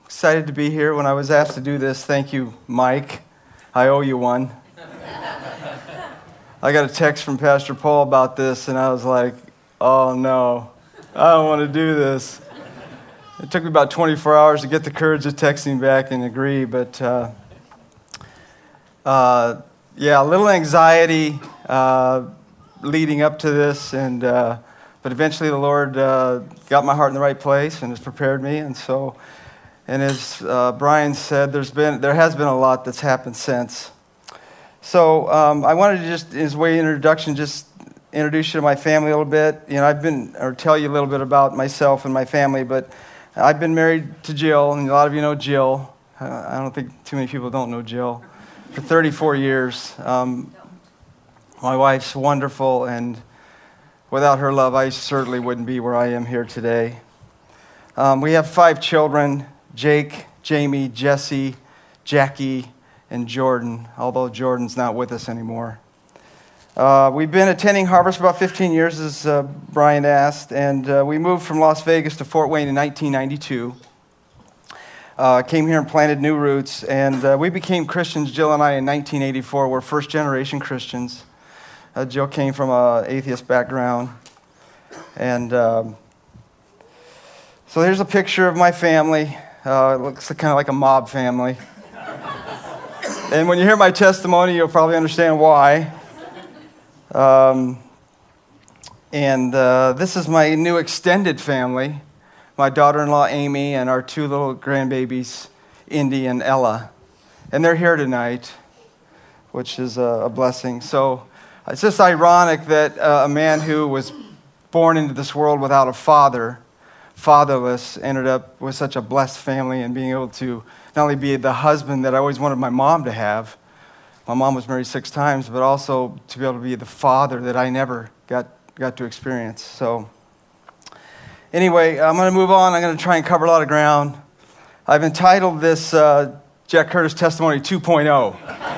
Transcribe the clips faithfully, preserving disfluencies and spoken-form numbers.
excited to be here. When I was asked to do this, thank you, Mike. I owe you one. I got a text from Pastor Paul about this, and I was like, oh no, I don't want to do this. It took me about twenty-four hours to get the courage to text him back and agree, but uh, uh, yeah, a little anxiety uh, leading up to this, and uh, but eventually the Lord uh, got my heart in the right place and has prepared me, and so, and as uh, Brian said, there's been there has been a lot that's happened since. So um, I wanted to just, as way of introduction, just introduce you to my family a little bit. You know, I've been, or tell you a little bit about myself and my family, but I've been married to Jill, and a lot of you know Jill. Uh, I don't think too many people don't know Jill. For thirty-four years. Um, my wife's wonderful, and without her love, I certainly wouldn't be where I am here today. Um, we have five children: Jake, Jamie, Jesse, Jackie, and Jordan, although Jordan's not with us anymore. Uh, we've been attending Harvest for about fifteen years, as uh, Brian asked, and uh, we moved from Las Vegas to Fort Wayne in nineteen ninety-two. Uh, came here and planted new roots, and uh, we became Christians, Jill and I, in nineteen eighty-four. We're first-generation Christians. Uh, Jill came from an atheist background, and um, so here's a picture of my family. Uh, it looks kind of like a mob family. And when you hear my testimony, you'll probably understand why. Um, and uh, this is my new extended family, my daughter-in-law, Amy, and our two little grandbabies, Indy and Ella. And they're here tonight, which is a, a blessing. So it's just ironic that uh, a man who was born into this world without a father, fatherless, ended up with such a blessed family and being able to not only be the husband that I always wanted my mom to have. My mom was married six times, but also to be able to be the father that I never got, got to experience. So anyway, I'm going to move on. I'm going to try and cover a lot of ground. I've entitled this uh, Jack Curtis Testimony two point oh.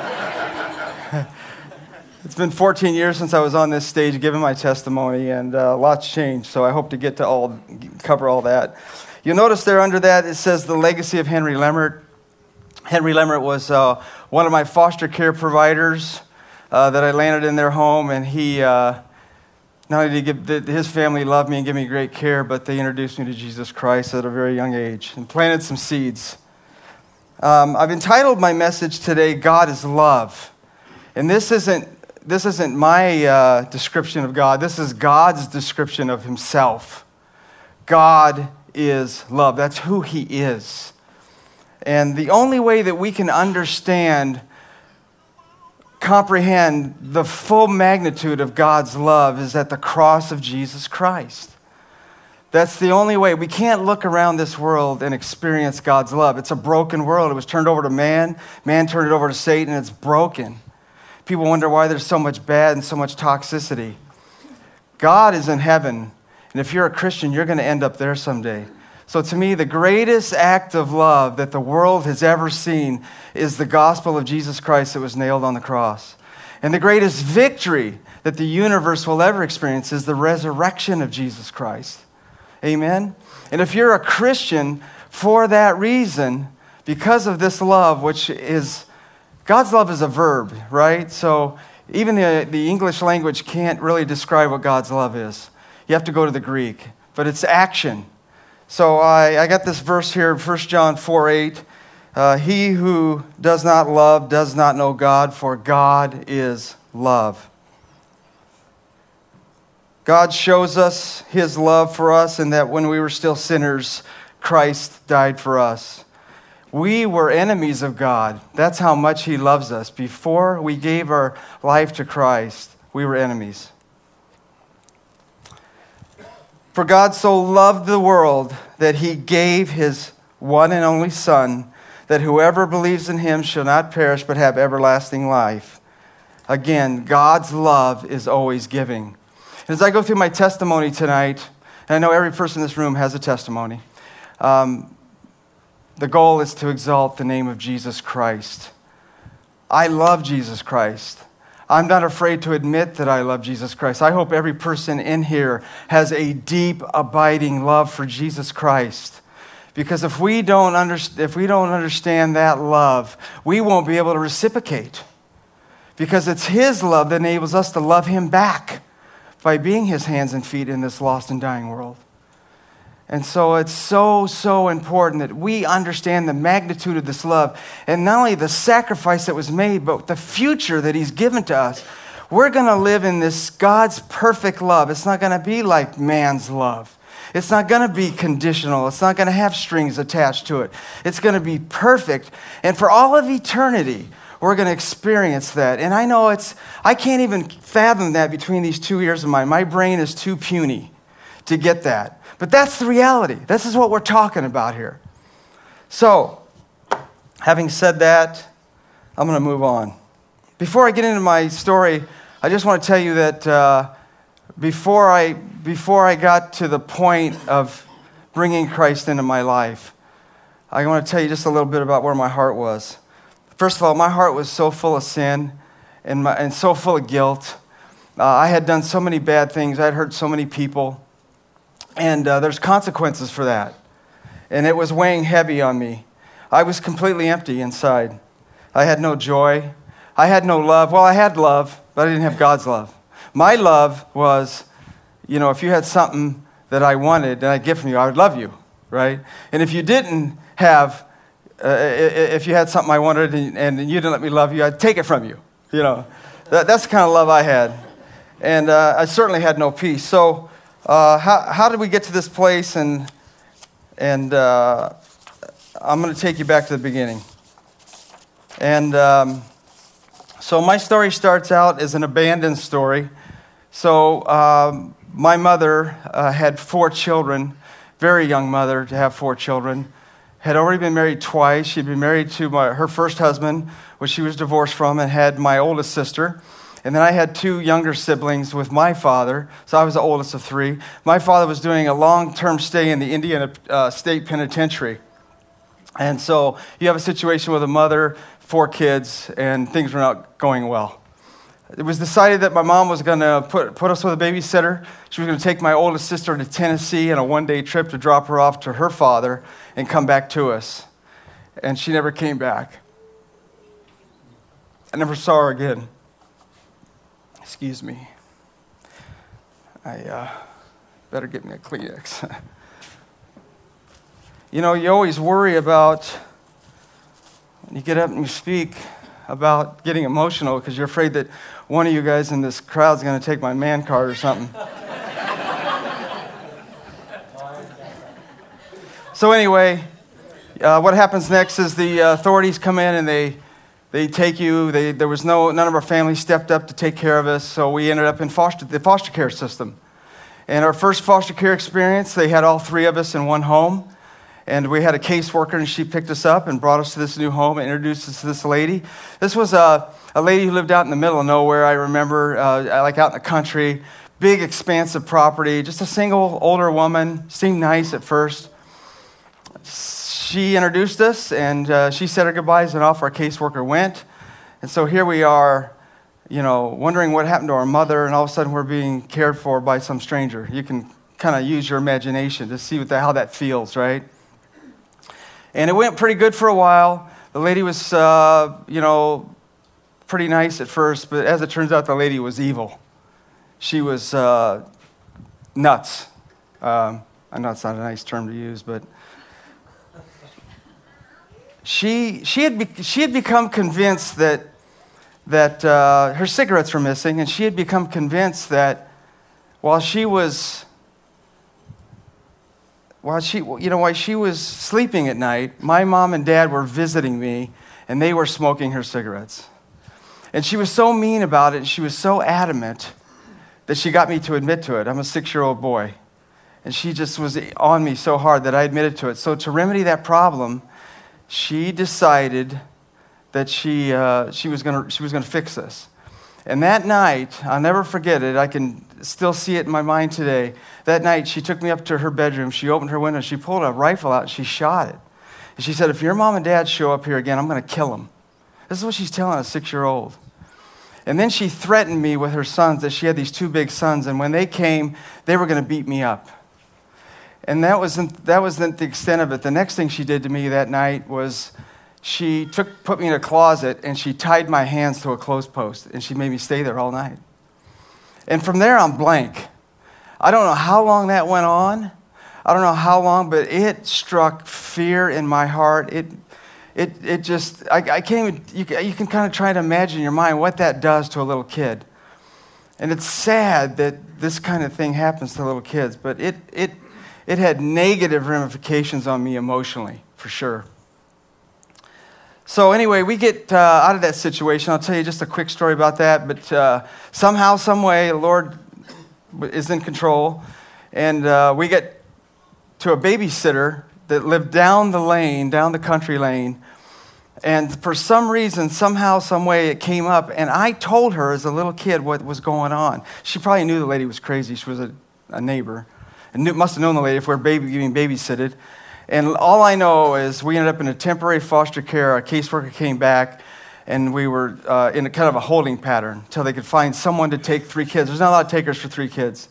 It's been fourteen years since I was on this stage giving my testimony, and uh, lots changed, so I hope to get to all, cover all that. You'll notice there under that it says the legacy of Henry Lemmert. Henry Lemmert was uh, one of my foster care providers uh, that I landed in their home, and he uh, not only did he give, his family loved me and give me great care, but they introduced me to Jesus Christ at a very young age and planted some seeds. Um, I've entitled my message today, God is Love. And this isn't, this isn't my uh, description of God. This is God's description of himself. God is love. That's who he is. And the only way that we can understand, comprehend the full magnitude of God's love is at the cross of Jesus Christ. That's the only way. We can't look around this world and experience God's love. It's a broken world. It was turned over to man. Man turned it over to Satan. It's broken. People wonder why there's so much bad and so much toxicity. God is in heaven. And if you're a Christian, you're going to end up there someday. So to me, the greatest act of love that the world has ever seen is the gospel of Jesus Christ that was nailed on the cross. And the greatest victory that the universe will ever experience is the resurrection of Jesus Christ. Amen? And if you're a Christian, for that reason, because of this love, which is, God's love is a verb, right? So even the, the English language can't really describe what God's love is. You have to go to the Greek, but it's action. So I, I got this verse here, First John four eight. Uh, he who does not love does not know God, for God is love. God shows us his love for us in that when we were still sinners, Christ died for us. We were enemies of God. That's how much he loves us. Before we gave our life to Christ, we were enemies. For God so loved the world that he gave his one and only Son, that whoever believes in him shall not perish but have everlasting life. Again, God's love is always giving. As I go through my testimony tonight, and I know every person in this room has a testimony, um, the goal is to exalt the name of Jesus Christ. I love Jesus Christ. I'm not afraid to admit that I love Jesus Christ. I hope every person in here has a deep, abiding love for Jesus Christ, Because if we don't underst- if we don't understand that love, we won't be able to reciprocate. Because it's his love that enables us to love him back by being his hands and feet in this lost and dying world. And so it's so, so important that we understand the magnitude of this love, and not only the sacrifice that was made, but the future that he's given to us. We're going to live in this God's perfect love. It's not going to be like man's love. It's not going to be conditional. It's not going to have strings attached to it. It's going to be perfect. And for all of eternity, we're going to experience that. And I know it's, I can't even fathom that between these two ears of mine. My brain is too puny to get that. But that's the reality. This is what we're talking about here. So, having said that, I'm going to move on. Before I get into my story, I just want to tell you that uh, before I before I got to the point of bringing Christ into my life, I want to tell you just a little bit about where my heart was. First of all, my heart was so full of sin and, my, and so full of guilt. Uh, I had done so many bad things. I had hurt so many people. And uh, there's consequences for that. And it was weighing heavy on me. I was completely empty inside. I had no joy. I had no love. Well, I had love, but I didn't have God's love. My love was, you know, if you had something that I wanted and I'd get from you, I would love you, right? And if you didn't have, uh, if you had something I wanted and, and you didn't let me love you, I'd take it from you, you know. That, that's the kind of love I had. And uh, I certainly had no peace. So, Uh, how how did we get to this place? And and uh, I'm going to take you back to the beginning. And um, so my story starts out as an abandoned story. So um, my mother uh, had four children, very young mother to have four children. Had already been married twice. She'd been married to my, her first husband, which she was divorced from, and had my oldest sister. And then I had two younger siblings with my father, so I was the oldest of three. My father was doing a long-term stay in the Indiana uh, State Penitentiary. And so you have a situation with a mother, four kids, and things were not going well. It was decided that my mom was going to put, put us with a babysitter. She was going to take my oldest sister to Tennessee on a one-day trip to drop her off to her father and come back to us. And she never came back. I never saw her again. Excuse me. I uh, better get me a Kleenex. You know, you always worry about, when you get up and you speak, about getting emotional because you're afraid that one of you guys in this crowd is going to take my man card or something. So anyway, uh, what happens next is the uh, authorities come in and they They take you. They, there was no, none of our family stepped up to take care of us, so we ended up in foster, the foster care system. And our first foster care experience, they had all three of us in one home, and we had a caseworker, and she picked us up and brought us to this new home and introduced us to this lady. This was a, a lady who lived out in the middle of nowhere, I remember, uh, like out in the country, big, expansive property, just a single older woman, seemed nice at first. She introduced us, and uh, she said her goodbyes, and off our caseworker went. And so here we are, you know, wondering what happened to our mother, and all of a sudden we're being cared for by some stranger. You can kind of use your imagination to see what the, how that feels, right? And it went pretty good for a while. The lady was, uh, you know, pretty nice at first, but as it turns out, the lady was evil. She was uh, nuts. Um, I know it's not a nice term to use, but She she had be, she had become convinced that that uh, her cigarettes were missing, and she had become convinced that while she was while she you know while she was sleeping at night, my mom and dad were visiting me, and they were smoking her cigarettes. And she was so mean about it, and she was so adamant that she got me to admit to it. I'm a six-year-old boy, and she just was on me so hard that I admitted to it. So to remedy that problem, she decided that she uh, she was gonna she was gonna fix this. And that night, I'll never forget it. I can still see it in my mind today. That night, she took me up to her bedroom. She opened her window. She pulled a rifle out and she shot it. And she said, "If your mom and dad show up here again, I'm going to kill them." This is what she's telling a six-year-old. And then she threatened me with her sons, that she had these two big sons, and when they came, they were going to beat me up. And that wasn't, that wasn't the extent of it. The next thing she did to me that night was she took, put me in a closet and she tied my hands to a clothes post and she made me stay there all night. And from there, I'm blank. I don't know how long that went on. I don't know how long, but it struck fear in my heart. It, it, it just, I, I can't even, you, you can kind of try to imagine in your mind what that does to a little kid. And it's sad that this kind of thing happens to little kids, but it, it, it had negative ramifications on me emotionally, for sure. So anyway, we get uh, out of that situation. I'll tell you just a quick story about that, but uh, somehow, some way, the Lord is in control, and uh, we get to a babysitter that lived down the lane, down the country lane, and for some reason, somehow, some way, it came up, and I told her as a little kid what was going on. She probably knew the lady was crazy. She was a, a neighbor, and knew, must have known the lady if we were baby, being babysitted. And all I know is we ended up in a temporary foster care. Our caseworker came back, and we were uh, in a kind of a holding pattern until they could find someone to take three kids. There's not a lot of takers for three kids.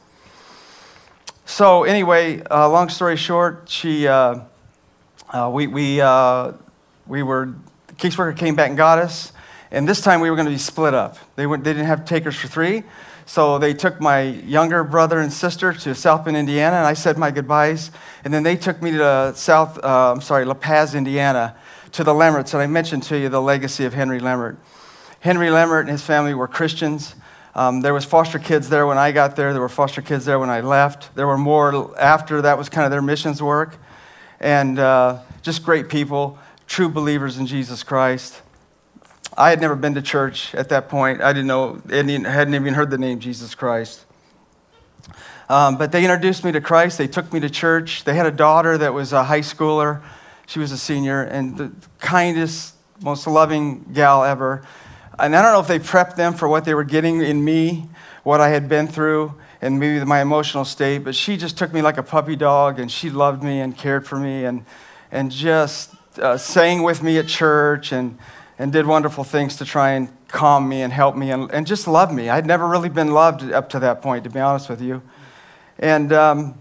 So anyway, uh, long story short, she, uh, uh, we, we, uh, we were, the caseworker came back and got us, and this time we were going to be split up. They, went, they didn't have takers for three, so they took my younger brother and sister to South Bend, Indiana, and I said my goodbyes, and then they took me to South, uh, I'm sorry, La Paz, Indiana, to the Lemmerts, and I mentioned to you the legacy of Henry Lemmert. Henry Lemmert and his family were Christians. Um, there was foster kids there when I got there. There were foster kids there when I left. There were more after. That was kind of their missions work. And uh, just great people, true believers in Jesus Christ. I had never been to church at that point. I didn't know, I hadn't even heard the name Jesus Christ. Um, but they introduced me to Christ. They took me to church. They had a daughter that was a high schooler. She was a senior, and the kindest, most loving gal ever. And I don't know if they prepped them for what they were getting in me, what I had been through, and maybe my emotional state, but she just took me like a puppy dog, and she loved me and cared for me, and and just uh, sang with me at church, and, and did wonderful things to try and calm me and help me, and, and just love me. I'd never really been loved up to that point, to be honest with you. And um,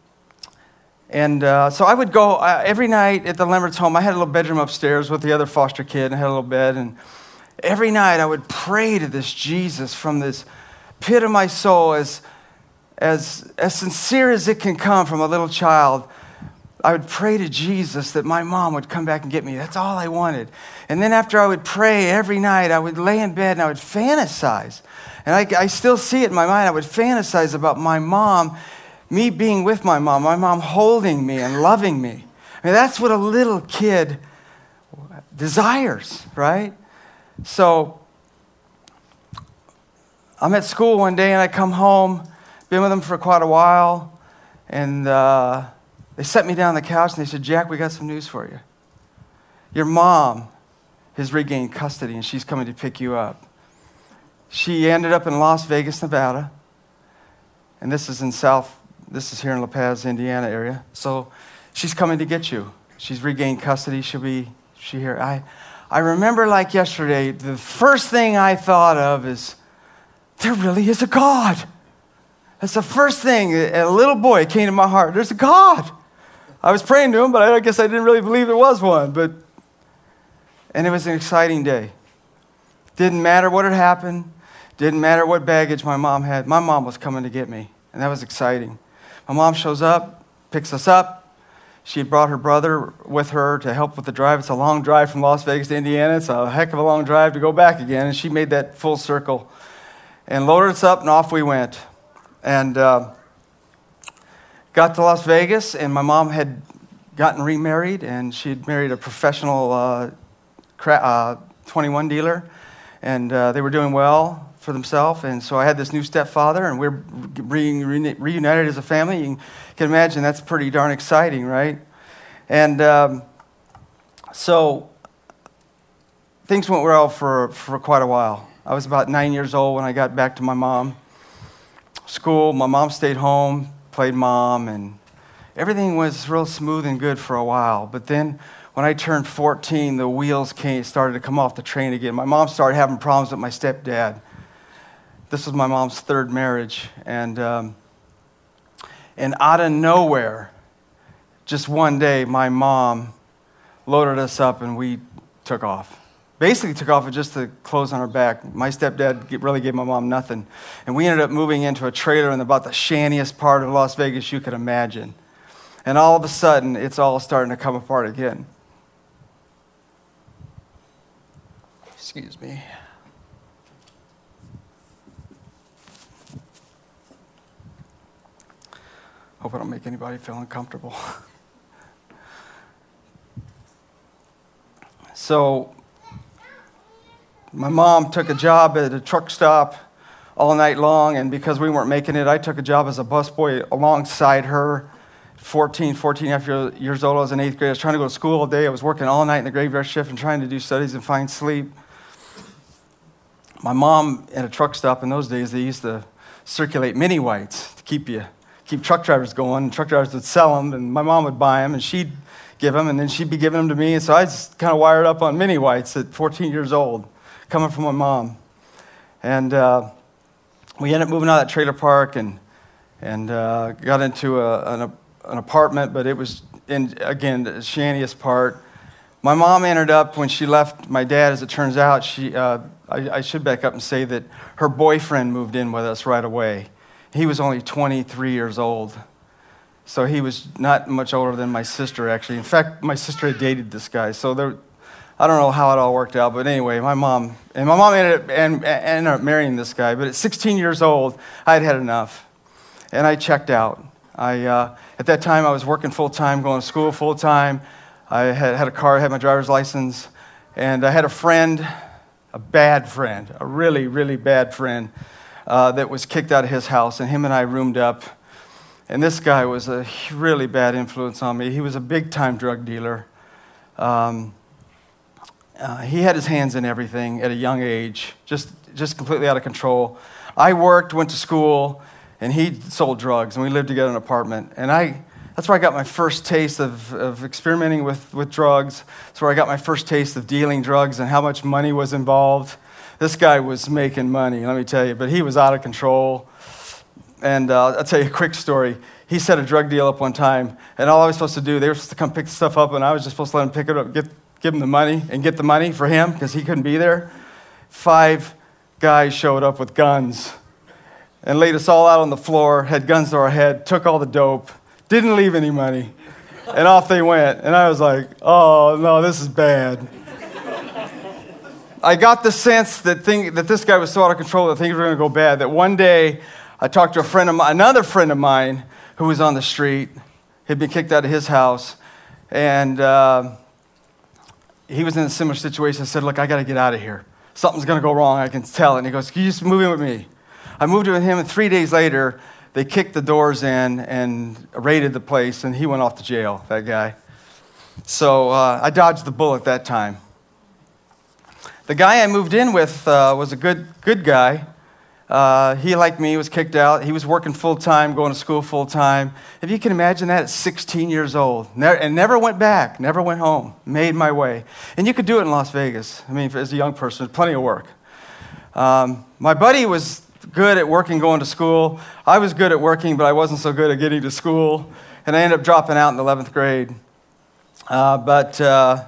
and uh, so I would go uh, every night at the Lemmert's home. I had a little bedroom upstairs with the other foster kid, and I had a little bed, and every night I would pray to this Jesus from this pit of my soul, as, as, as sincere as it can come from a little child. I would pray to Jesus that my mom would come back and get me. That's all I wanted. And then after I would pray every night, I would lay in bed and I would fantasize. And I, I still see it in my mind. I would fantasize about my mom, me being with my mom, my mom holding me and loving me. I mean, that's what a little kid desires, right? So I'm at school one day and I come home, been with them for quite a while, and uh, they set me down on the couch and they said, Jack, we got some news for you. Your mom has regained custody and she's coming to pick you up. She ended up in Las Vegas, Nevada, and this is in South, this is here in La Paz, Indiana area. So she's coming to get you. She's regained custody. She'll be, she here. I, I remember like yesterday, the first thing I thought of is, there really is a God. That's the first thing, a little boy came to my heart. There's a God. I was praying to him, but I guess I didn't really believe there was one. But, and it was an exciting day. Didn't matter what had happened. Didn't matter what baggage my mom had. My mom was coming to get me, and that was exciting. My mom shows up, picks us up. She had brought her brother with her to help with the drive. It's a long drive from Las Vegas to Indiana. It's a heck of a long drive to go back again. And she made that full circle and loaded us up, and off we went. And uh, got to Las Vegas, and my mom had gotten remarried, and she had married a professional uh, cra- uh, twenty-one dealer, and uh, they were doing well for themselves. And so I had this new stepfather, and we're being re- reunited as a family. You can imagine that's pretty darn exciting, right? And um, so things went well for, for quite a while. I was about nine years old when I got back to my mom. School, my mom stayed home, played mom, and everything was real smooth and good for a while. But then when I turned fourteen, the wheels came, started to come off the train again. My mom started having problems with my stepdad. This was my mom's third marriage. And, um, and out of nowhere, just one day, my mom loaded us up and we took off. Basically took off with just the clothes on our back. My stepdad really gave my mom nothing. And we ended up moving into a trailer in about the shantiest part of Las Vegas you could imagine. And all of a sudden, it's all starting to come apart again. Excuse me. Hope I don't make anybody feel uncomfortable. So, my mom took a job at a truck stop all night long, and because we weren't making it, I took a job as a busboy alongside her. fourteen, fourteen and a half years old, I was in eighth grade. I was trying to go to school all day. I was working all night in the graveyard shift and trying to do studies and find sleep. My mom, at a truck stop in those days, they used to circulate mini whites to keep you, keep truck drivers going. Truck drivers would sell them, and my mom would buy them, and she'd give them, and then she'd be giving them to me. And so I just kind of wired up on mini whites at fourteen years old, coming from my mom. And uh, we ended up moving out of that trailer park and and uh, got into a, an, an apartment, but it was, in again, the shantiest part. My mom ended up, when she left my dad, as it turns out, she uh, I, I should back up and say that her boyfriend moved in with us right away. He was only twenty-three years old. So he was not much older than my sister, actually. In fact, my sister had dated this guy. So there, I don't know how it all worked out, but anyway, my mom, and my mom ended up, and, ended up marrying this guy. But at sixteen years old, I had had enough, and I checked out. I uh, at that time, I was working full-time, going to school full-time. I had, had a car, had my driver's license, and I had a friend, a bad friend, a really, really bad friend uh, that was kicked out of his house, and him and I roomed up. And this guy was a really bad influence on me. He was a big-time drug dealer. Um, uh, he had his hands in everything at a young age, just, just completely out of control. I worked, went to school, and he sold drugs, and we lived together in an apartment. And I, that's where I got my first taste of, of experimenting with, with drugs. That's where I got my first taste of dealing drugs and how much money was involved. This guy was making money, let me tell you, but he was out of control. And uh, I'll tell you a quick story. He set a drug deal up one time, and all I was supposed to do, they were supposed to come pick the stuff up, and I was just supposed to let him pick it up, get, give him the money, and get the money for him, because he couldn't be there. Five guys showed up with guns and laid us all out on the floor, had guns to our head, took all the dope, didn't leave any money, and off they went. And I was like, oh, no, this is bad. I got the sense that, thing, that this guy was so out of control that things were going to go bad, that one day, I talked to a friend of mine, another friend of mine who was on the street. He'd been kicked out of his house, and uh, he was in a similar situation. I said, look, I got to get out of here. Something's going to go wrong. I can tell it. And he goes, can you just move in with me? I moved in with him, and three days later, they kicked the doors in and raided the place, and he went off to jail, that guy. So uh, I dodged the bullet that time. The guy I moved in with uh, was a good, good guy. Uh, he, like me, was kicked out. He was working full-time, going to school full-time. If you can imagine that, at sixteen years old, never, and never went back, never went home, made my way. And you could do it in Las Vegas. I mean, as a young person, plenty of work. Um, my buddy was good at working, going to school. I was good at working, but I wasn't so good at getting to school. And I ended up dropping out in the eleventh grade. Uh, but uh,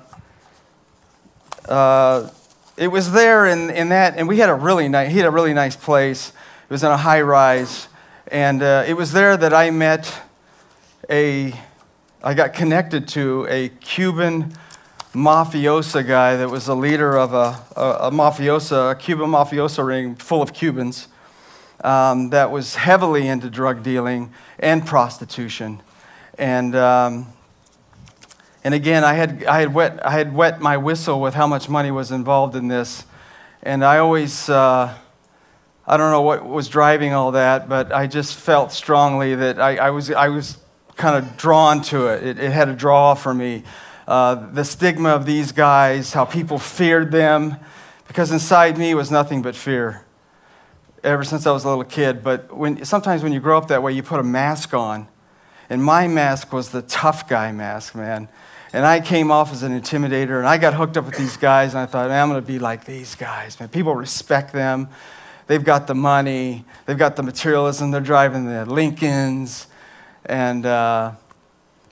uh, it was there in, in that, and we had a really nice, he had a really nice place. It was in a high rise. And uh, it was there that I met a, I got connected to a Cuban mafiosa guy that was a leader of a, a, a mafiosa, a Cuban mafiosa ring full of Cubans um, that was heavily into drug dealing and prostitution. And um, and again, I had I had wet I had wet my whistle with how much money was involved in this, and I always uh, I don't know what was driving all that, but I just felt strongly that I, I was I was kind of drawn to it. It, it had a draw for me. Uh, the stigma of these guys, how people feared them, because inside me was nothing but fear ever since I was a little kid. But when sometimes when you grow up that way, you put a mask on, and my mask was the tough guy mask, man. And I came off as an intimidator, and I got hooked up with these guys, and I thought, I'm going to be like these guys, man. People respect them. They've got the money. They've got the materialism. They're driving the Lincolns. And uh,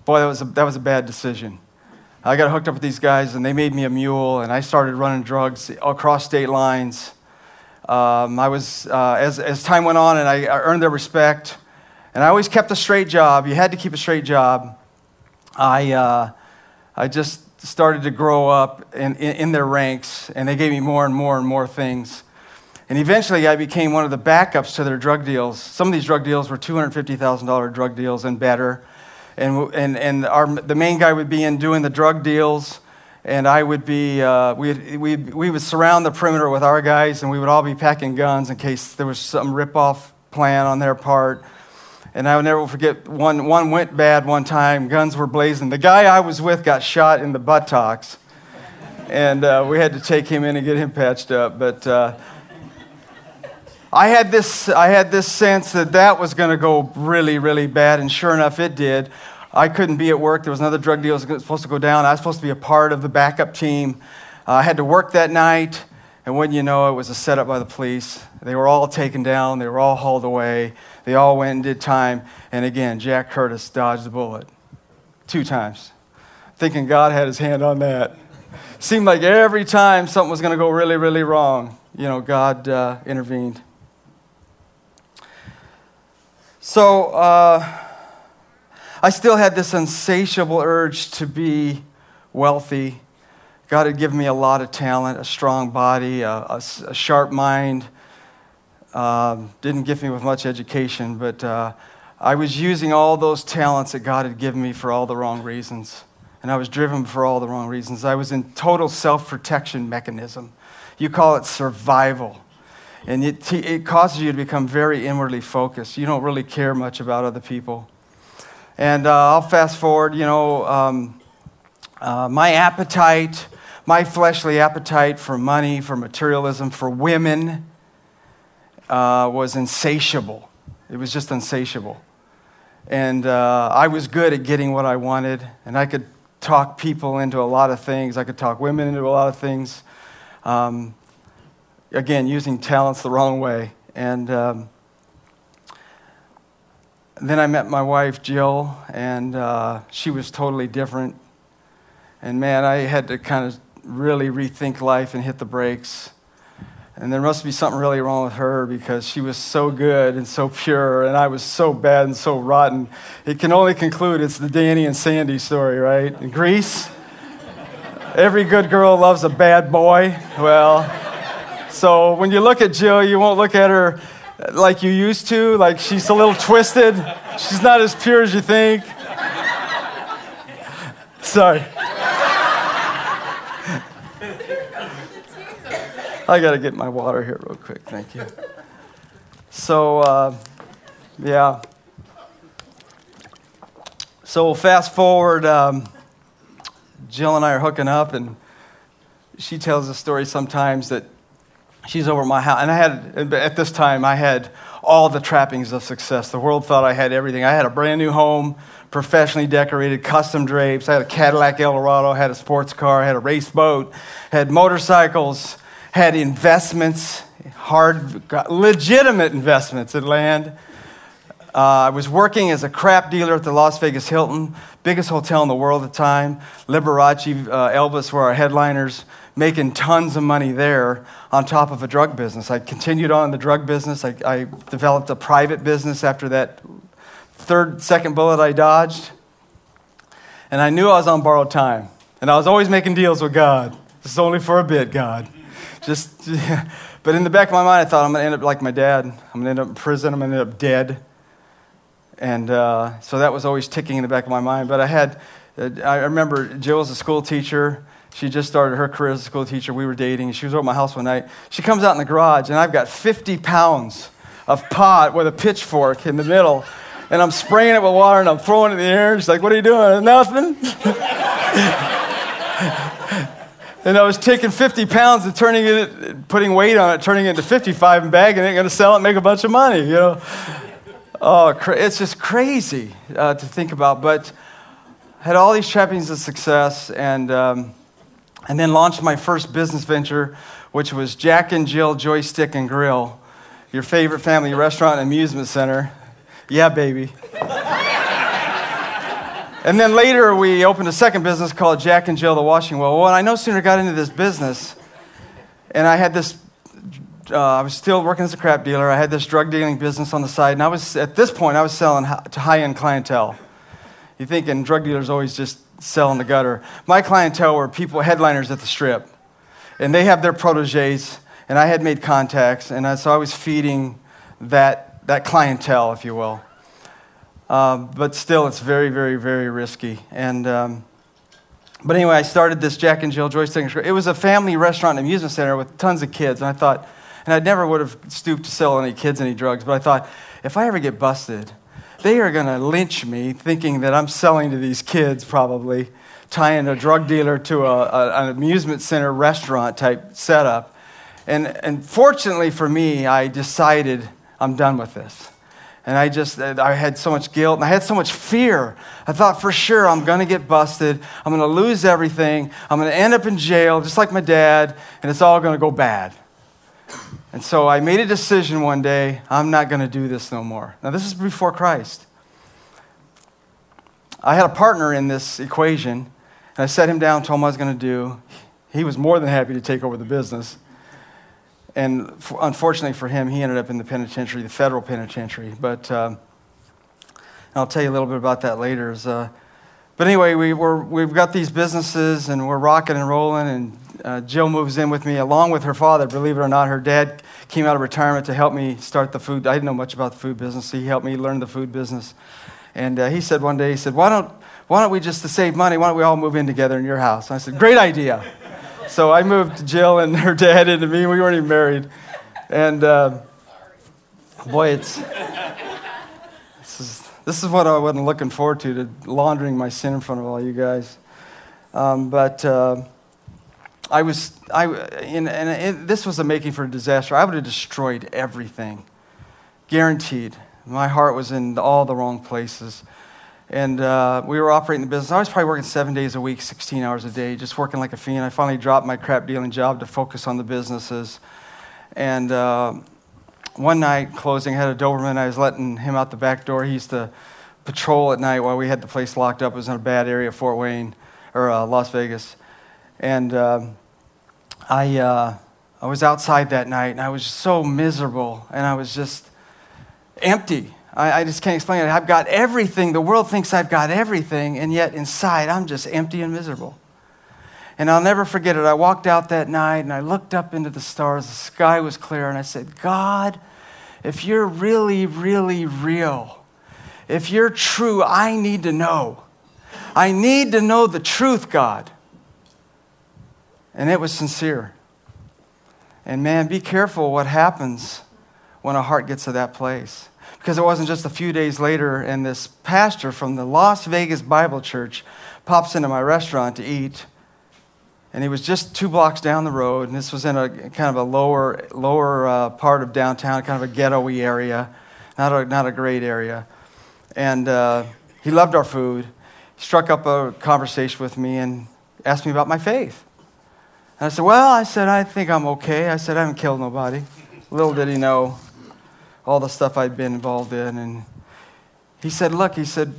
boy, that was a, that was a bad decision. I got hooked up with these guys, and they made me a mule, and I started running drugs across state lines. Um, I was, uh, as, as time went on, and I, I earned their respect, and I always kept a straight job. You had to keep a straight job. I, uh, I just started to grow up in, in, in their ranks, and they gave me more and more and more things. And eventually, I became one of the backups to their drug deals. Some of these drug deals were two hundred fifty thousand dollars drug deals and better. And and and our the main guy would be in doing the drug deals, and I would be uh, we we we would surround the perimeter with our guys, and we would all be packing guns in case there was some rip-off plan on their part. And I would never forget one one went bad one time. Guns were blazing. The guy I was with got shot in the buttocks, and uh, we had to take him in and get him patched up. But uh, I had this I had this sense that that was going to go really, really bad, and sure enough, it did. I couldn't be at work. There was another drug deal that was supposed to go down. I was supposed to be a part of the backup team. Uh, I had to work that night, and when you know, it was a setup by the police. They were all taken down. They were all hauled away. They all went and did time. And again, Jack Curtis dodged the bullet two times, thinking God had his hand on that. Seemed like every time something was going to go really, really wrong, you know, God uh, intervened. So uh, I still had this insatiable urge to be wealthy. God had given me a lot of talent, a strong body, a, a, a sharp mind. Um, didn't give me with much education, but uh, I was using all those talents that God had given me for all the wrong reasons. And I was driven for all the wrong reasons. I was in total self-protection mechanism. You call it survival. And it, it causes you to become very inwardly focused. You don't really care much about other people. And uh, I'll fast forward, you know, um, uh, my appetite, my fleshly appetite for money, for materialism, for women uh, was insatiable. It was just insatiable. And uh, I was good at getting what I wanted, and I could talk people into a lot of things. I could talk women into a lot of things. Um, Again, using talents the wrong way. And um, then I met my wife, Jill, and uh, she was totally different. And man, I had to kind of really rethink life and hit the brakes. And there must be something really wrong with her because she was so good and so pure, and I was so bad and so rotten. It can only conclude it's the Danny and Sandy story, right? In Greece, every good girl loves a bad boy. Well... So when you look at Jill, you won't look at her like you used to, like she's a little twisted. She's not as pure as you think. Sorry. I got to get my water here real quick. Thank you. So, uh, yeah. So fast forward, um, Jill and I are hooking up, and she tells a story sometimes that she's over at my house, and I had, at this time, I had all the trappings of success. The world thought I had everything. I had a brand new home, professionally decorated, custom drapes. I had a Cadillac Eldorado, had a sports car, had a race boat, had motorcycles, had investments, hard, legitimate investments in land. Uh, I was working as a crap dealer at the Las Vegas Hilton, biggest hotel in the world at the time. Liberace, uh, Elvis were our headliners, making tons of money there on top of a drug business. I continued on in the drug business. I, I developed a private business after that third, second bullet I dodged. And I knew I was on borrowed time. And I was always making deals with God. This is only for a bit, God. Just, but in the back of my mind, I thought I'm going to end up like my dad. I'm going to end up in prison. I'm going to end up dead. And uh, so that was always ticking in the back of my mind. But I had, uh, I remember Jill was a school teacher. She just started her career as a school teacher. We were dating. She was over at my house one night. She comes out in the garage, and I've got fifty pounds of pot with a pitchfork in the middle. And I'm spraying it with water, and I'm throwing it in the air. She's like, what are you doing? Nothing. And I was taking fifty pounds and turning it, putting weight on it, turning it into fifty-five and bagging it, going to sell it and make a bunch of money, you know. Oh, it's just crazy uh, to think about. But I had all these trappings of success, and um, and then launched my first business venture, which was Jack and Jill Joystick and Grill, your favorite family restaurant and amusement center. Yeah, baby. And then later we opened a second business called Jack and Jill the Washing Well. Well, I no sooner got into this business, and I had this, uh, I was still working as a crap dealer. I had this drug dealing business on the side, and I was, at this point, I was selling to high-end clientele. You thinking drug dealers always just sell in the gutter. My clientele were people, headliners at the Strip, and they have their proteges, and I had made contacts, and I, so I was feeding that, that clientele, if you will. Um, but still, it's very, very, very risky. And um, but anyway, I started this Jack and Jill joystick. It was a family restaurant and amusement center with tons of kids. And I thought, and I never would have stooped to sell any kids any drugs. But I thought, if I ever get busted, they are going to lynch me, thinking that I'm selling to these kids, probably tying a drug dealer to a, a, an amusement center restaurant type setup. And and fortunately for me, I decided I'm done with this. And I just, I had so much guilt, and I had so much fear. I thought, for sure, I'm going to get busted. I'm going to lose everything. I'm going to end up in jail, just like my dad, and it's all going to go bad. And so I made a decision one day, I'm not going to do this no more. Now, this is before Christ. I had a partner in this equation, and I set him down, told him what I was going to do. He was more than happy to take over the business. And for, unfortunately for him, he ended up in the penitentiary, the federal penitentiary. But um, I'll tell you a little bit about that later. Is, uh, but anyway, we were, we've got these businesses, and we're rocking and rolling. And uh, Jill moves in with me, along with her father. Believe it or not, her dad came out of retirement to help me start the food. I didn't know much about the food business, so he helped me learn the food business. And uh, he said one day, he said, why don't, why don't we just, to save money, why don't we all move in together in your house? And I said, great idea. So I moved Jill and her dad into me. We weren't even married. And uh, boy, it's this is, this is what I wasn't looking forward to, to laundering my sin in front of all you guys. Um, but uh, I was, I, in, and it, this was a making for a disaster. I would have destroyed everything, guaranteed. My heart was in all the wrong places. And uh, we were operating the business. I was probably working seven days a week, sixteen hours a day, just working like a fiend. I finally dropped my crap dealing job to focus on the businesses. And uh, one night, closing, I had a Doberman. I was letting him out the back door. He used to patrol at night while we had the place locked up. It was in a bad area, Fort Wayne, or uh, Las Vegas. And uh, I, uh, I was outside that night, and I was so miserable, and I was just empty. I, I just can't explain it. I've got everything. The world thinks I've got everything, and yet inside I'm just empty and miserable. And I'll never forget it. I walked out that night, and I looked up into the stars. The sky was clear, and I said, God, if you're really, really real, if you're true, I need to know. I need to know the truth, God. And it was sincere. And man, be careful what happens when a heart gets to that place. Because it wasn't just a few days later, and this pastor from the Las Vegas Bible Church pops into my restaurant to eat. And he was just two blocks down the road, and this was in a kind of a lower lower uh, part of downtown, kind of a ghetto-y area, not a, not a great area. And uh, he loved our food. He struck up a conversation with me and asked me about my faith. And I said, well, I said, I think I'm okay. I said, I haven't killed nobody. Little did he know all the stuff I'd been involved in. And he said, look, he said,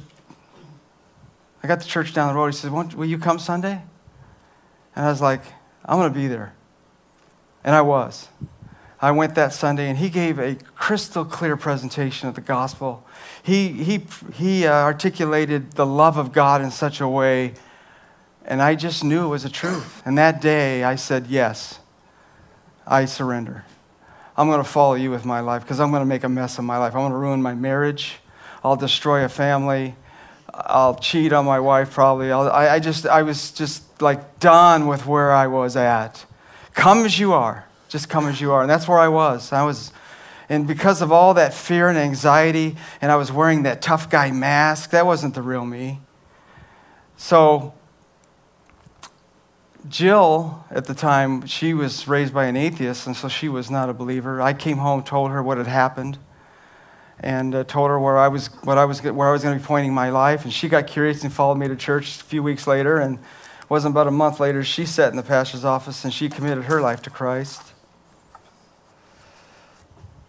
I got the church down the road. He said, Won't, will you come Sunday? And I was like, I'm going to be there. And I was. I went that Sunday, and he gave a crystal clear presentation of the gospel. He, he, he uh, articulated the love of God in such a way, and I just knew it was the truth. And that day, I said, yes, I surrender. I'm going to follow you with my life because I'm going to make a mess of my life. I'm going to ruin my marriage. I'll destroy a family. I'll cheat on my wife probably. I'll, I, I just, I was just like done with where I was at. Come as you are. Just come as you are. And that's where I was. I was, and because of all that fear and anxiety, and I was wearing that tough guy mask, that wasn't the real me. So Jill, at the time, she was raised by an atheist, and so she was not a believer. I came home, told her what had happened, and uh, told her where I was, what I was, where I was going to be pointing my life. And she got curious and followed me to church a few weeks later. And it wasn't about a month later, she sat in the pastor's office and she committed her life to Christ.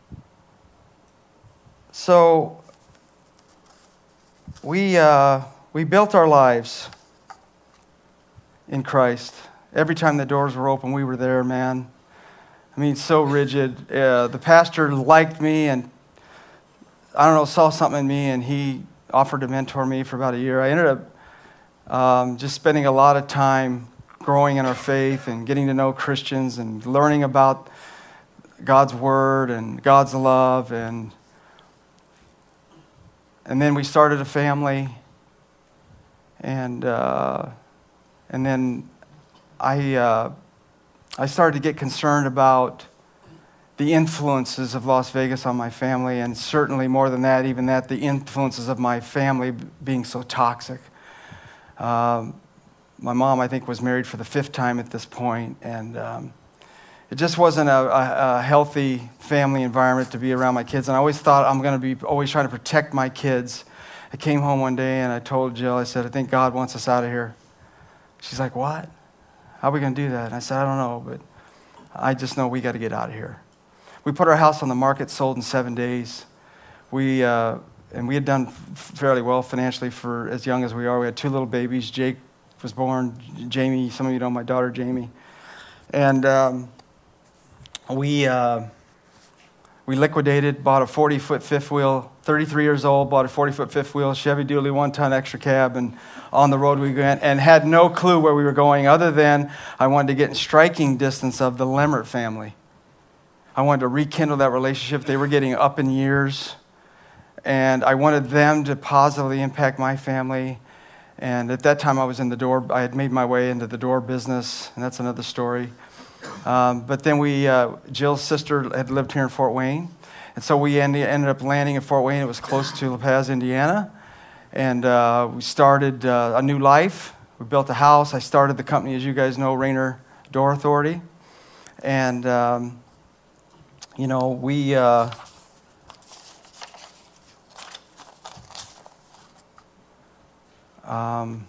So we uh, we built our lives in Christ. Every time the doors were open, we were there, man. I mean, so rigid. Uh, the pastor liked me and, I don't know, saw something in me, and he offered to mentor me for about a year. I ended up um, just spending a lot of time growing in our faith and getting to know Christians and learning about God's Word and God's love. And, and then we started a family. And, uh, and then I... Uh, I started to get concerned about the influences of Las Vegas on my family, and certainly more than that, even that, the influences of my family being so toxic. Um, my mom, I think, was married for the fifth time at this point, and um, it just wasn't a, a, a healthy family environment to be around my kids, and I always thought I'm going to be always trying to protect my kids. I came home one day, and I told Jill, I said, I think God wants us out of here. She's like, what? How are we going to do that? And I said, I don't know, but I just know we got to get out of here. We put our house on the market, sold in seven days. We uh, and we had done fairly well financially for as young as we are. We had two little babies. Jake was born. Jamie, some of you know my daughter, Jamie. And um, we uh, we liquidated, bought a forty-foot fifth wheel, thirty-three years old, bought a forty-foot fifth wheel, Chevy Dually one-ton extra cab, and on the road we went, and had no clue where we were going other than I wanted to get in striking distance of the Lemmert family. I wanted to rekindle that relationship. They were getting up in years, and I wanted them to positively impact my family. And at that time I was in the door, I had made my way into the door business, and that's another story. Um, but then we, uh, Jill's sister had lived here in Fort Wayne, and so we ended, ended up landing in Fort Wayne. It was close to La Paz, Indiana. And uh, we started uh, a new life. We built a house. I started the company, as you guys know, Rainer Door Authority. And, um, you know, we... Uh, um,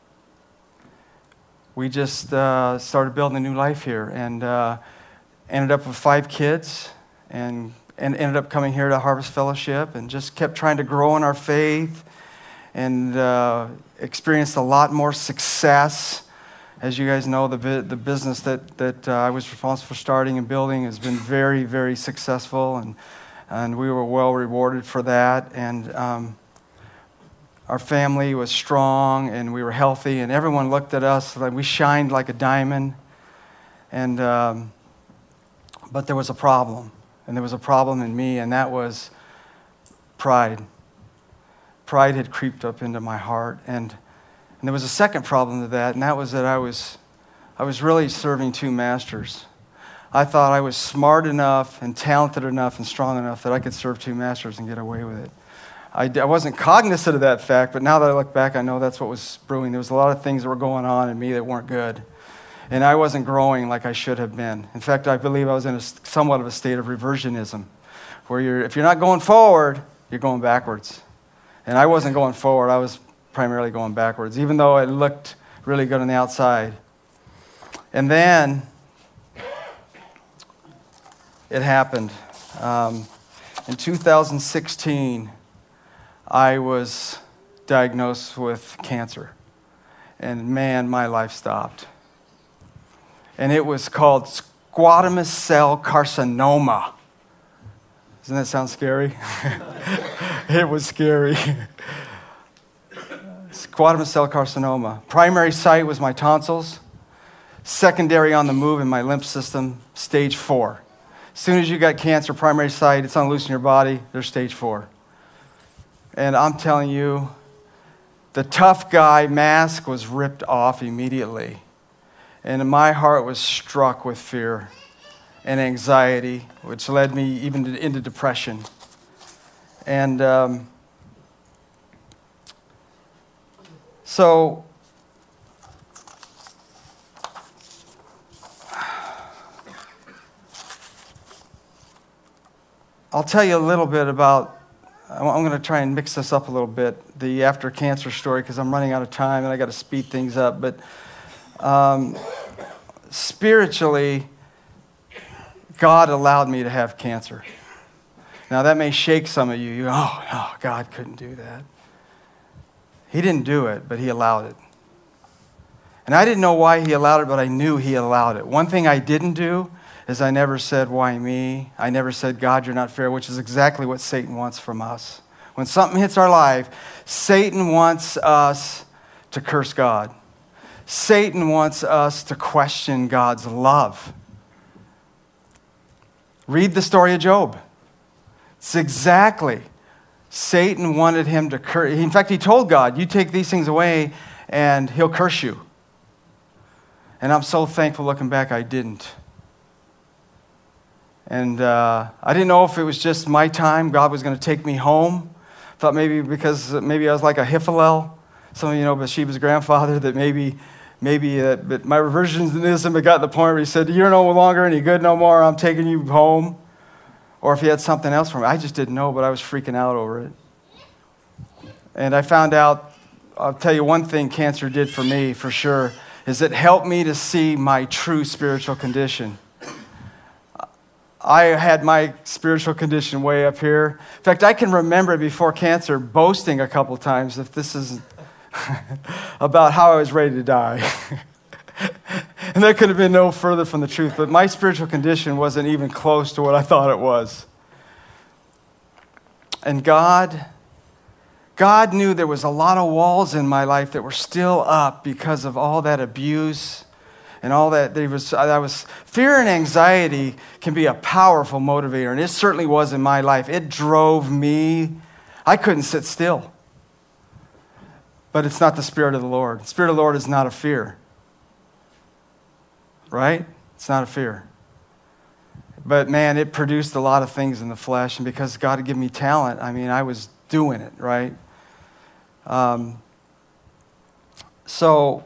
we just uh, started building a new life here, and uh, ended up with five kids, and, and ended up coming here to Harvest Fellowship, and just kept trying to grow in our faith, and uh, experienced a lot more success. As you guys know, the the business that that uh, I was responsible for starting and building has been very, very successful, and and we were well rewarded for that. And um, our family was strong, and we were healthy, and everyone looked at us like we shined like a diamond. And um, but there was a problem, and there was a problem in me, and that was pride. Pride had creeped up into my heart, and, and there was a second problem to that, and that was that I was, I was really serving two masters. I thought I was smart enough and talented enough and strong enough that I could serve two masters and get away with it. I, I wasn't cognizant of that fact, but now that I look back, I know that's what was brewing. There was a lot of things that were going on in me that weren't good, and I wasn't growing like I should have been. In fact, I believe I was in a, somewhat of a state of reversionism, where you're, if you're not going forward, you're going backwards. And I wasn't going forward, I was primarily going backwards, even though it looked really good on the outside. And then it happened. Um, in two thousand sixteen, I was diagnosed with cancer. And man, my life stopped. And it was called squamous cell carcinoma. Doesn't that sound scary? It was scary. Squamous cell carcinoma. Primary site was my tonsils. Secondary on the move in my lymph system, stage four. As soon as you got cancer, primary site, it's on loose in your body, there's stage four. And I'm telling you, the tough guy mask was ripped off immediately. And my heart was struck with fear and anxiety, which led me even to, into depression. And um, so I'll tell you a little bit about, I'm going to try and mix this up a little bit, the after cancer story, because I'm running out of time and I got to speed things up. But um, spiritually, God allowed me to have cancer. Now, that may shake some of you. You go, oh, no, God couldn't do that. He didn't do it, but he allowed it. And I didn't know why he allowed it, but I knew he allowed it. One thing I didn't do is I never said, why me? I never said, God, you're not fair, which is exactly what Satan wants from us. When something hits our life, Satan wants us to curse God. Satan wants us to question God's love. Read the story of Job. It's exactly. Satan wanted him to curse. In fact, he told God, you take these things away and he'll curse you. And I'm so thankful looking back I didn't. And uh, I didn't know if it was just my time, God was going to take me home. Thought maybe because maybe I was like Ahithophel, some of you know Bathsheba's grandfather, that maybe maybe uh, but my reversionism had got to the point where he said, you're no longer any good no more, I'm taking you home. Or if he had something else for me. I just didn't know, but I was freaking out over it. And I found out, I'll tell you one thing cancer did for me for sure, is it helped me to see my true spiritual condition. I had my spiritual condition way up here. In fact, I can remember before cancer boasting a couple times, if this is about how I was ready to die. And that could have been no further from the truth. But my spiritual condition wasn't even close to what I thought it was. And God, God knew there was a lot of walls in my life that were still up because of all that abuse and all that. There was, I was, fear and anxiety can be a powerful motivator, and it certainly was in my life. It drove me. I couldn't sit still. But it's not the Spirit of the Lord. The Spirit of the Lord is not a fear. Right? It's not a fear. But man, it produced a lot of things in the flesh, and because God had given me talent, I mean, I was doing it, right? Um, so,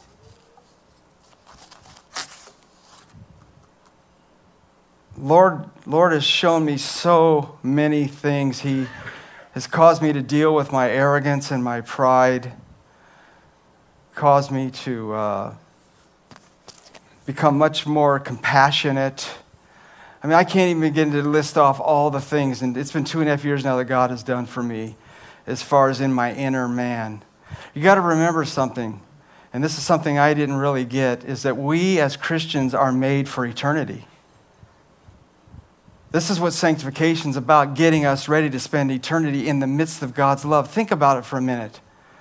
Lord, Lord has shown me so many things. He has caused me to deal with my arrogance and my pride, caused me to uh, become much more compassionate. I mean, I can't even begin to list off all the things, and it's been two and a half years now that God has done for me as far as in my inner man. You got to remember something, and this is something I didn't really get, is that we as Christians are made for eternity. This is what sanctification is about, getting us ready to spend eternity in the midst of God's love. Think about it for a minute.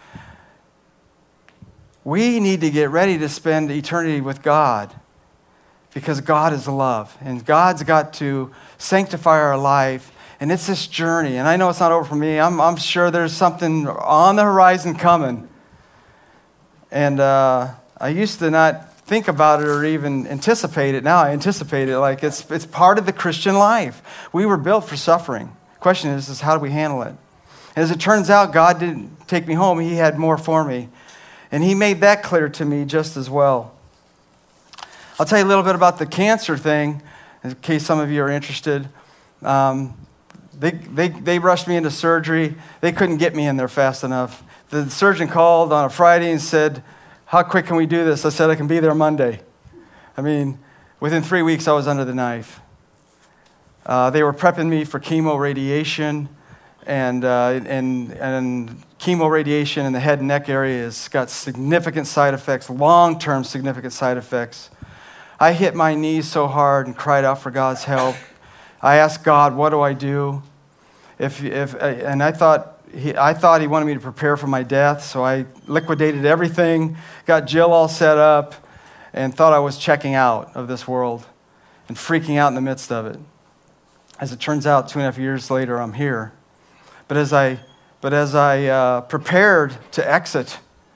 We need to get ready to spend eternity with God because God is love. And God's got to sanctify our life. And it's this journey. And I know it's not over for me. I'm, I'm sure there's something on the horizon coming. And uh, I used to not think about it or even anticipate it. Now I anticipate it like it's it's part of the Christian life. We were built for suffering. The question is, is how do we handle it? And as it turns out, God didn't take me home. He had more for me. And he made that clear to me just as well. I'll tell you a little bit about the cancer thing, in case some of you are interested. Um, they, they, they rushed me into surgery. They couldn't get me in there fast enough. The surgeon called on a Friday and said, how quick can we do this? I said, I can be there Monday. I mean, within three weeks, I was under the knife. Uh, they were prepping me for chemo radiation, and, uh, and, and chemo radiation in the head and neck area has got significant side effects, long-term significant side effects. I hit my knees so hard and cried out for God's help. I asked God, what do I do? If, if, and I thought, He, I thought he wanted me to prepare for my death, so I liquidated everything, got Jill all set up, and thought I was checking out of this world and freaking out in the midst of it. As it turns out, two and a half years later, I'm here. But as I, but as I uh, prepared to exit,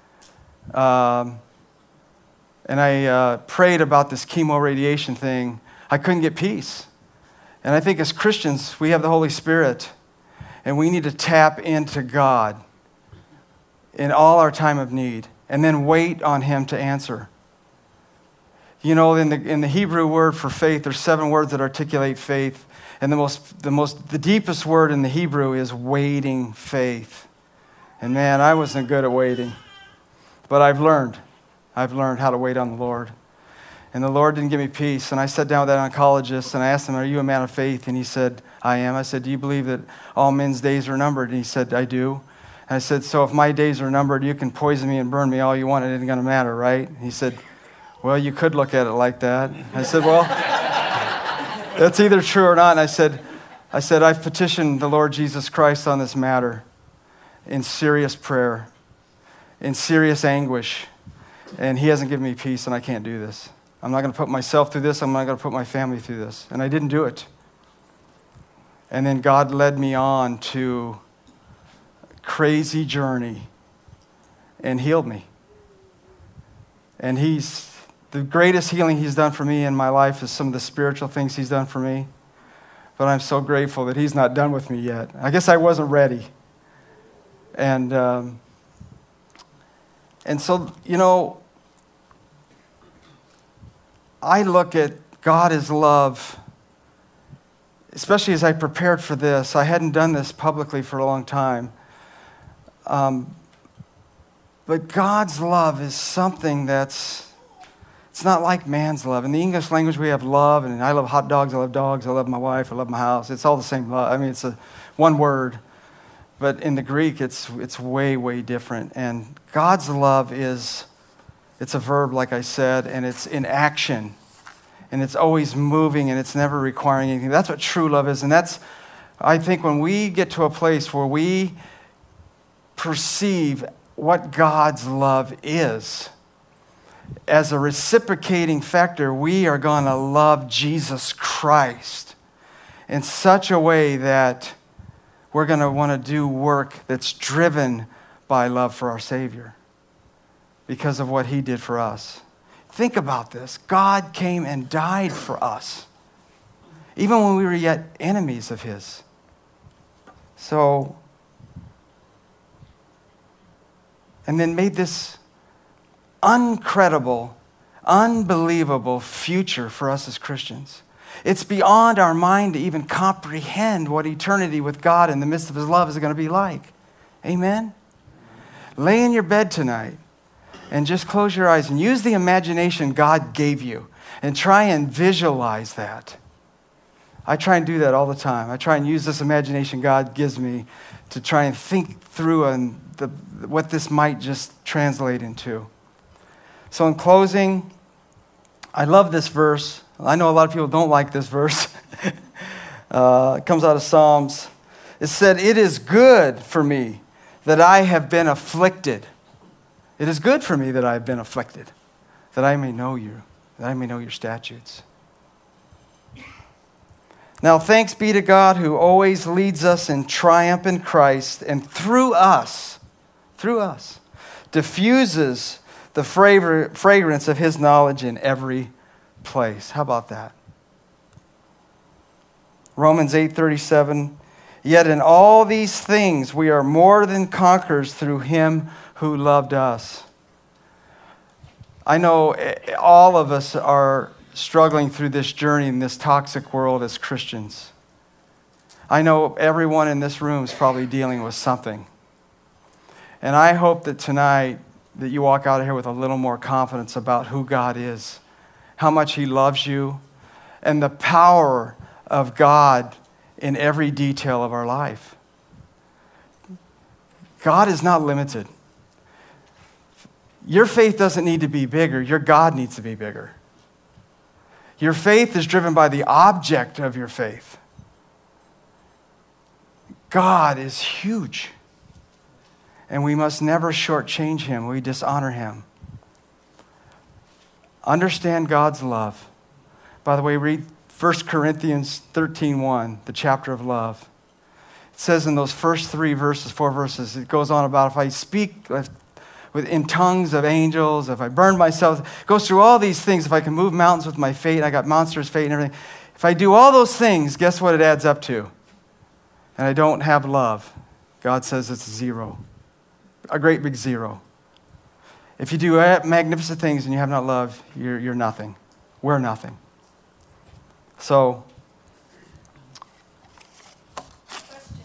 um, and I uh, prayed about this chemo radiation thing, I couldn't get peace. And I think as Christians, we have the Holy Spirit. And we need to tap into God in all our time of need and then wait on him to answer. You know, in the in the Hebrew word for faith, there's seven words that articulate faith. And the most the most the deepest word in the Hebrew is waiting faith. And man, I wasn't good at waiting. But I've learned. I've learned how to wait on the Lord. And the Lord didn't give me peace. And I sat down with that oncologist and I asked him, are you a man of faith? And he said, I am. I said, do you believe that all men's days are numbered? And he said, I do. And I said, so if my days are numbered, you can poison me and burn me all you want. It isn't going to matter, right? He said, well, you could look at it like that. I said, well, that's either true or not. And I said, I said, I've petitioned the Lord Jesus Christ on this matter in serious prayer, in serious anguish, and he hasn't given me peace, and I can't do this. I'm not going to put myself through this. I'm not going to put my family through this. And I didn't do it. And then God led me on to a crazy journey and healed me. And he's, the greatest healing he's done for me in my life is some of the spiritual things he's done for me. But I'm so grateful that he's not done with me yet. I guess I wasn't ready. And, um, and so, you know, I look at God as love, especially as I prepared for this. I hadn't done this publicly for a long time. Um, but God's love is something that's, it's not like man's love. In the English language, we have love, and I love hot dogs, I love dogs, I love my wife, I love my house. It's all the same love. I mean, it's a one word. But in the Greek, it's it's way, way different. And God's love is, it's a verb, like I said, and it's in action. And it's always moving, and it's never requiring anything. That's what true love is. And that's, I think, when we get to a place where we perceive what God's love is, as a reciprocating factor, we are going to love Jesus Christ in such a way that we're going to want to do work that's driven by love for our Savior because of what he did for us. Think about this. God came and died for us, even when we were yet enemies of his. So, and then made this uncredible, unbelievable future for us as Christians. It's beyond our mind to even comprehend what eternity with God in the midst of his love is going to be like. Amen? Lay in your bed tonight and just close your eyes and use the imagination God gave you and try and visualize that. I try and do that all the time. I try and use this imagination God gives me to try and think through and the, what this might just translate into. So in closing, I love this verse. I know a lot of people don't like this verse. uh, it comes out of Psalms. It said, "It is good for me that I have been afflicted. It is good for me that I have been afflicted, that I may know you, that I may know your statutes." Now, thanks be to God who always leads us in triumph in Christ, and through us, through us, diffuses the fragrance of his knowledge in every place. How about that? Romans eight thirty-seven, "Yet in all these things we are more than conquerors through him who loved us." I know all of us are struggling through this journey in this toxic world as Christians. I know everyone in this room is probably dealing with something. And I hope that tonight that you walk out of here with a little more confidence about who God is, how much he loves you, and the power of God in every detail of our life. God is not limited. Your faith doesn't need to be bigger. Your God needs to be bigger. Your faith is driven by the object of your faith. God is huge. And we must never shortchange him. We dishonor him. Understand God's love. By the way, read First Corinthians thirteen one, the chapter of love. It says in those first three verses, four verses, it goes on about if I speak with in tongues of angels, if I burn myself, it goes through all these things. If I can move mountains with my faith, I got monsters' faith and everything. If I do all those things, guess what it adds up to? And I don't have love. God says it's zero. A great big zero. If you do magnificent things and you have not love, you're, you're nothing. We're nothing. So, question.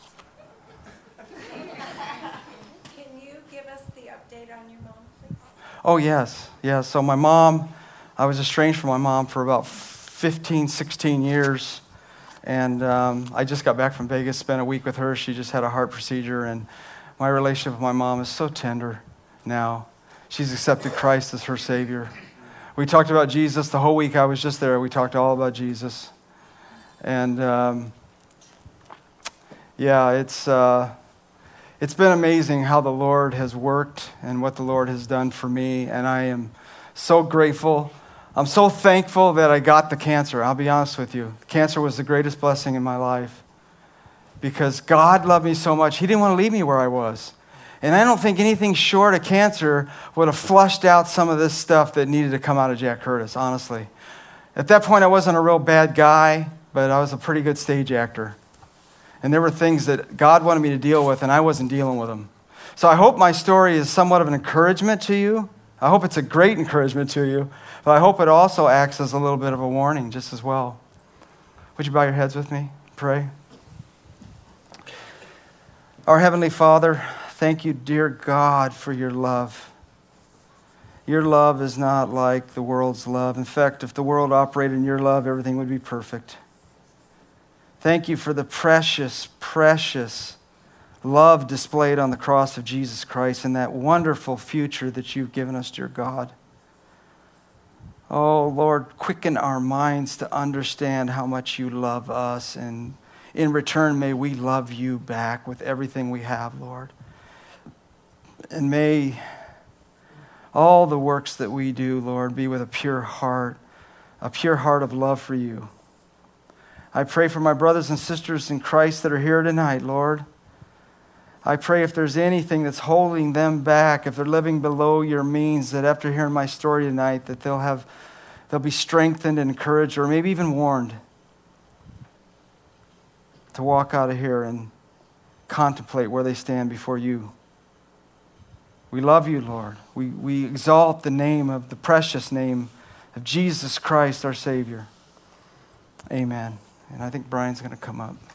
Can you give us the update on your mom, please? oh yes, yes. So my mom, I was estranged from my mom for about fifteen, sixteen years. And um, I just got back from Vegas, spent a week with her. She just had a heart procedure. And My relationship with my mom is so tender now. She's accepted Christ as her Savior. We talked about Jesus the whole week I was just there. We talked all about Jesus. And um, yeah, it's uh, it's been amazing how the Lord has worked and what the Lord has done for me. And I am so grateful. I'm so thankful that I got the cancer. I'll be honest with you. Cancer was the greatest blessing in my life because God loved me so much. He didn't want to leave me where I was. And I don't think anything short of cancer would have flushed out some of this stuff that needed to come out of Jack Curtis, honestly. At that point, I wasn't a real bad guy, but I was a pretty good stage actor. And there were things that God wanted me to deal with, and I wasn't dealing with them. So I hope my story is somewhat of an encouragement to you. I hope it's a great encouragement to you, but I hope it also acts as a little bit of a warning just as well. Would you bow your heads with me? Pray. Our Heavenly Father, thank you, dear God, for your love. Your love is not like the world's love. In fact, if the world operated in your love, everything would be perfect. Thank you for the precious, precious love displayed on the cross of Jesus Christ and that wonderful future that you've given us, dear God. Oh, Lord, quicken our minds to understand how much you love us, and in return, may we love you back with everything we have, Lord. And may all the works that we do, Lord, be with a pure heart, a pure heart of love for you. I pray for my brothers and sisters in Christ that are here tonight, Lord. I pray if there's anything that's holding them back, if they're living below your means, that after hearing my story tonight, that they'll have, they'll be strengthened and encouraged, or maybe even warned to walk out of here and contemplate where they stand before you. We love you, Lord. We, we exalt the name of the precious name of Jesus Christ, our Savior. Amen. And I think Brian's going to come up.